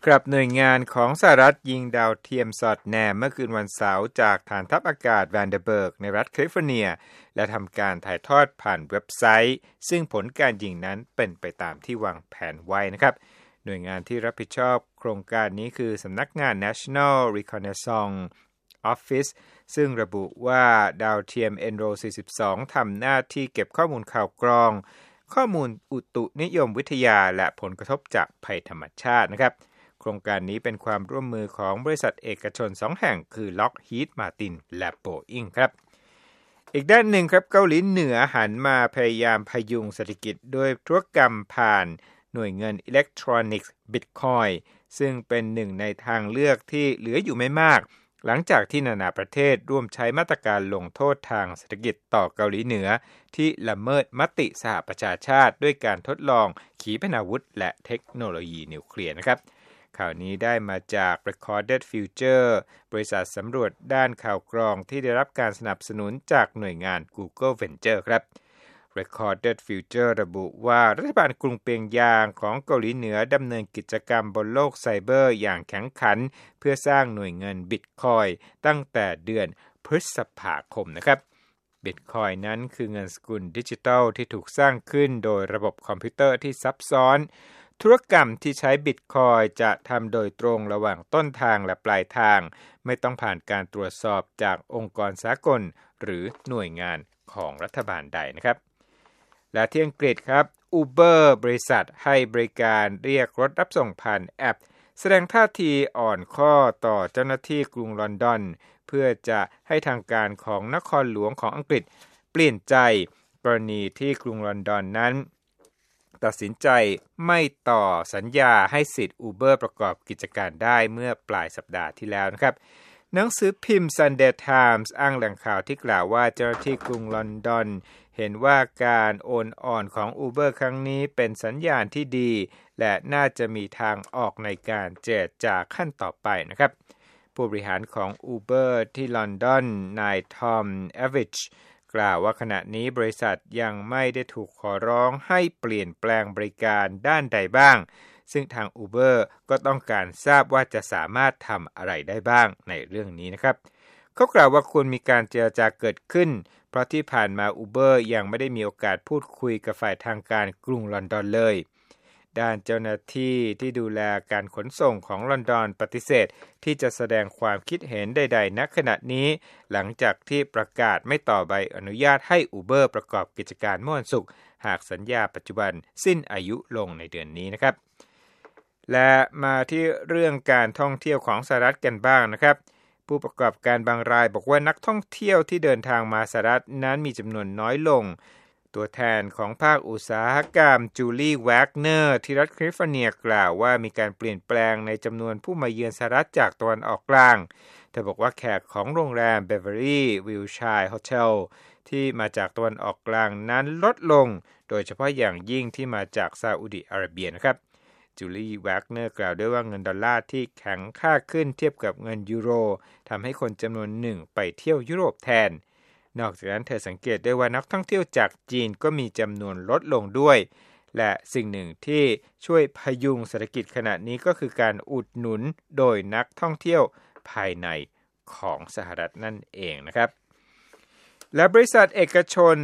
ครับหน่วยงานของสหรัฐยิงดาวเทียมสอดแนมเมื่อคืนวันเสาร์จากฐานทัพอากาศแวนเดอร์เบิร์กในรัฐแคลิฟอร์เนียและทำการถ่ายทอดผ่านเว็บไซต์ซึ่งผลการยิงนั้นเป็นไปตามที่วางแผนไว้นะครับหน่วยงานที่รับผิดชอบโครงการนี้คือสำนักงาน National Reconnaissance Office ซึ่งระบุว่าดาวเทียม NRO-42 ทำหน้าที่เก็บข้อมูลข่าวกรองข้อมูลอุตุนิยมวิทยาและผลกระทบจากภัยธรรมชาตินะครับโครงการนี้เป็นความร่วมมือของบริษัทเอกชน2แห่งคือ Lockheed Martin และ Boeing ครับอีกด้านหนึ่งครับเกาหลีเหนือหันมาพยายามพยุงเศรษฐกิจด้วยธุรกรรมผ่านหน่วยเงินอิเล็กทรอนิกส์ Bitcoin ซึ่งเป็นหนึ่งในทางเลือกที่เหลืออยู่ไม่มากหลังจากที่นานาประเทศร่วมใช้มาตรการลงโทษทางเศรษฐกิจต่อเกาหลีเหนือที่ละเมิดมติสหประชาชาติด้วยการทดลองขีปนาวุธและเทคโนโลยีนิวเคลียร์นะครับข่าวนี้ได้มาจาก Recorded Future บริษัทสำรวจด้านข่าวกรองที่ได้รับการสนับสนุนจากหน่วยงาน Google Venture ครับ Recorded Future ระบุว่ารัฐบาลกรุงเปียงยางของเกาหลีเหนือดำเนินกิจกรรมบนโลกไซเบอร์อย่างแข็งขันเพื่อสร้างหน่วยเงิน Bitcoin ตั้งแต่เดือนพฤษภาคมนะครับ Bitcoin นั้นคือเงินสกุลดิจิทัลที่ถูกสร้างขึ้นโดยระบบคอมพิวเตอร์ที่ซับซ้อนธุรกรรมที่ใช้ Bitcoin จะทำโดยตรงระหว่างต้นทางและปลายทางไม่ต้องผ่านการตรวจสอบจากองค์กรสากลหรือหน่วยงานของรัฐบาลใดนะครับและที่อังกฤษครับ Uber บริษัทให้บริการเรียกรถรับส่งผ่านแอปแสดงท่าทีอ่อนข้อต่อเจ้าหน้าที่กรุงลอนดอนเพื่อจะให้ทางการของนครหลวงของอังกฤษเปลี่ยนใจกรณีที่กรุงลอนดอนนั้นตัดสินใจไม่ต่อสัญญาให้สิทธิ์ Uber ประกอบกิจการได้เมื่อปลายสัปดาห์ที่แล้วนะครับหนังสือพิมพ์ Sunday Times อ้างแหล่งข่าวที่กล่าวว่าเจ้าหน้าที่กรุงลอนดอนเห็นว่าการโอนอ่อนของ Uber ครั้งนี้เป็นสัญญาณที่ดีและน่าจะมีทางออกในการเจรจาขั้นต่อไปนะครับผู้บริหารของ Uber ที่ลอนดอนนายทอมเอวิชกล่าวว่าขณะนี้บริษัทยังไม่ได้ถูกขอร้องให้เปลี่ยนแปลงบริการด้านใดบ้างซึ่งทาง Uber ก็ต้องการทราบว่าจะสามารถทำอะไรได้บ้างในเรื่องนี้นะครับเขากล่าวว่าควรมีการเจรจาเกิดขึ้นเพราะที่ผ่านมา Uber ยังไม่ได้มีโอกาสพูดคุยกับฝ่ายทางการกรุงลอนดอนเลยด้านเจ้าหน้าที่ที่ดูแลการขนส่งของลอนดอนปฏิเสธที่จะแสดงความคิดเห็นใดๆณขณะนี้หลังจากที่ประกาศไม่ต่อใบอนุญาตให้ Uber ประกอบกิจการเมื่อวันศุกร์หากสัญญาปัจจุบันสิ้นอายุลงในเดือนนี้นะครับและมาที่เรื่องการท่องเที่ยวของสหรัฐกันบ้างนะครับผู้ประกอบการบางรายบอกว่านักท่องเที่ยวที่เดินทางมาสหรัฐนั้นมีจำนวนน้อยลงตัวแทนของภาคอุตสาหกรรมจูลี่แวกเนอร์ที่รัฐแคลิฟอร์เนียกล่าวว่ามีการเปลี่ยนแปลงในจำนวนผู้มาเยือนสหรัฐจากตะวันออกกลางเธอบอกว่าแขกของโรงแรม Beverly Wilshire Hotel ที่มาจากตะวันออกกลางนั้นลดลงโดยเฉพาะอย่างยิ่งที่มาจากซาอุดิอาระเบียนะครับจูลี่แวกเนอร์กล่าวด้วยว่าเงินดอลลาร์ที่แข็งค่าขึ้นเทียบกับเงินยูโรทำให้คนจำนวนหนึ่งไปเที่ยวยุโรปแทนนอกจากนั้นเธอสังเกตได้ว่านักท่องเที่ยวจากจีนก็มีจำนวนลดลงด้วยและสิ่งหนึ่งที่ช่วยพยุงเศรษฐกิจขณะนี้ก็คือการอุดหนุนโดยนักท่องเที่ยวภายในของสหรัฐนั่นเองนะครับและบริษัทเอกชน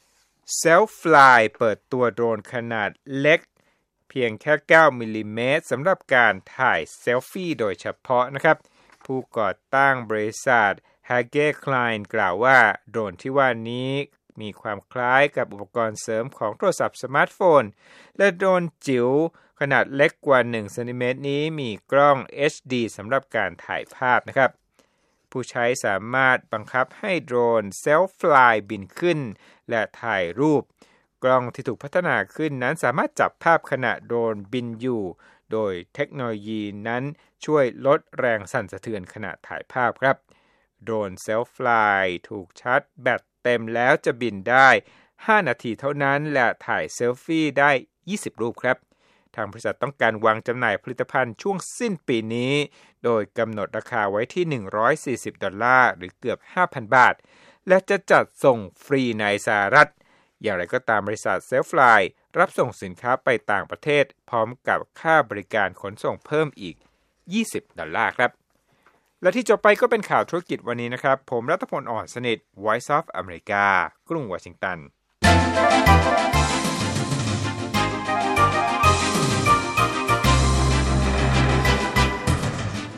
Selfly เปิดตัวโดรนขนาดเล็กเพียงแค่9มิลลิเมตรสำหรับการถ่ายเซลฟี่โดยเฉพาะนะครับผู้ก่อตั้งบริษัทHage Klein กล่าวว่าโดรนที่ว่านี้มีความคล้ายกับอุปกรณ์เสริมของโทรศัพท์สมาร์ทโฟนและโดรนจิ๋วขนาดเล็กกว่า1เซนติเมตรนี้มีกล้อง HD สำหรับการถ่ายภาพนะครับผู้ใช้สามารถบังคับให้โดรน Selfly บินขึ้นและถ่ายรูปกล้องที่ถูกพัฒนาขึ้นนั้นสามารถจับภาพขณะโดรนบินอยู่โดยเทคโนโลยีนั้นช่วยลดแรงสั่นสะเทือนขณะถ่ายภาพครับโดรน Selfly ถูกชาร์จแบตเต็มแล้วจะบินได้5นาทีเท่านั้นและถ่ายเซลฟี่ได้20รูปครับทางบริษัทต้องการวางจำหน่ายผลิตภัณฑ์ช่วงสิ้นปีนี้โดยกำหนดราคาไว้ที่$140หรือเกือบ 5,000 บาทและจะจัดส่งฟรีในสหรัฐอย่างไรก็ตามบริษัท Selfly รับส่งสินค้าไปต่างประเทศพร้อมกับค่าบริการขนส่งเพิ่มอีก $20ครับและที่จบไปก็เป็นข่าวธุรกิจวันนี้นะครับผมรัตพล อ่อนสนิท Voice of America กรุงวอชิงตัน